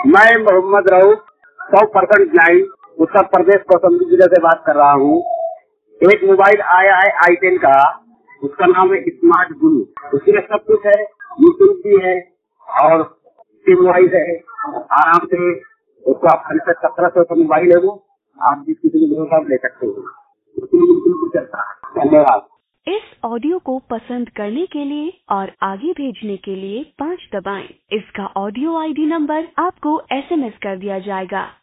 मैं मोहम्मद रऊफ 100% नाइन उत्तर प्रदेश कौशाम्बी जिले से बात कर रहा हूँ। एक मोबाइल आया है i10 का, उसका नाम है स्मार्ट गुरु। उसमें सब कुछ है, यूट्यूब भी है और सिम वाइज है। आराम से उसको आप 1700 का मोबाइल है, वो आप जिस किसी भी भरोसा ले सकते हो। उसमें बिल्कुल भी चलता है। धन्यवाद। इस ऑडियो को पसंद करने के लिए और आगे भेजने के लिए 5 दबाएं। इसका ऑडियो ID नंबर आपको SMS कर दिया जाएगा।